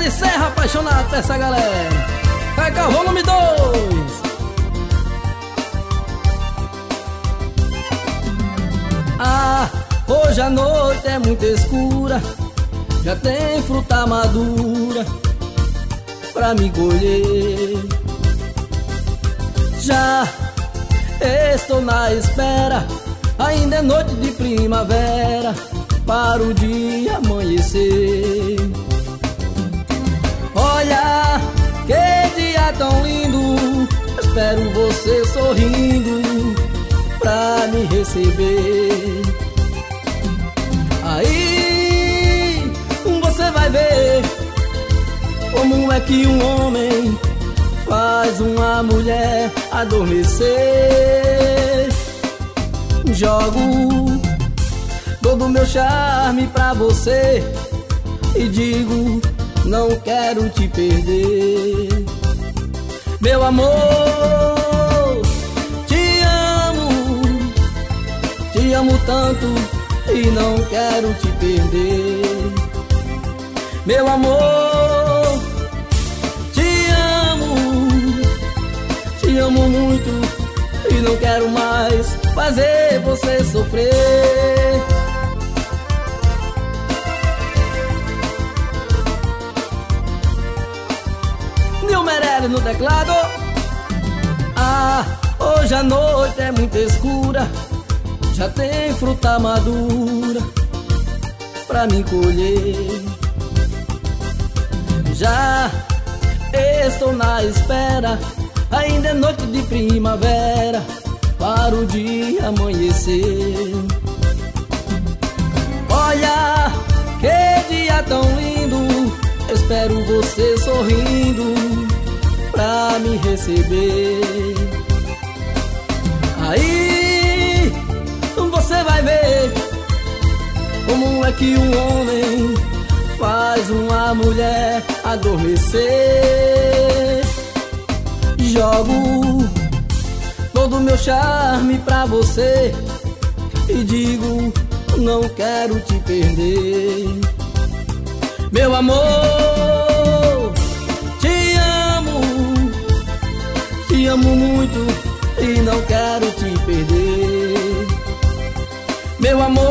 de Serra, apaixonado por essa galera. Vai cá, volume 2. Ah, hoje a noite é muito escura, já tem fruta madura pra me colher. Já estou na espera, ainda é noite de primavera, para o dia amanhecer. Olha, que dia tão lindo, espero você sorrindo pra me receber. Aí você vai ver como é que um homem faz uma mulher adormecer. Jogo todo meu charme pra você e digo, não quero te perder. Meu amor, te amo tanto e não quero te perder. Meu amor, te amo muito e não quero mais fazer você sofrer. Nil Meirelles no teclado. Ah, hoje a noite é muito escura, já tem fruta madura pra me colher. Já estou na espera, ainda é noite de primavera, para o dia amanhecer. Olha, que dia tão lindo, espero você sorrindo pra me receber. Aí você vai ver como é que um homem faz uma mulher adormecer. Jogo todo meu charme pra você e digo, não quero te perder. Meu amor, te amo muito e não quero te perder. Meu amor,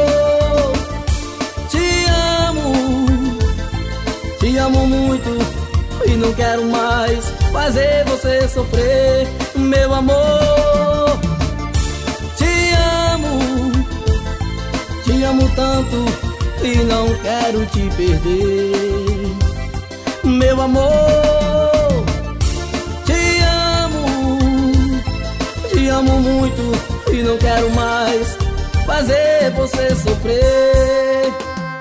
te amo muito e não quero mais fazer você sofrer. Meu amor, te amo tanto e não quero te perder. Meu amor, te amo muito e não quero mais fazer você sofrer.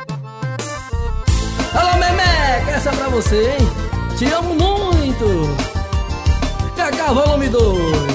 Alô, Memeca, essa é pra você, hein? Te amo muito. Cacá, volume 2.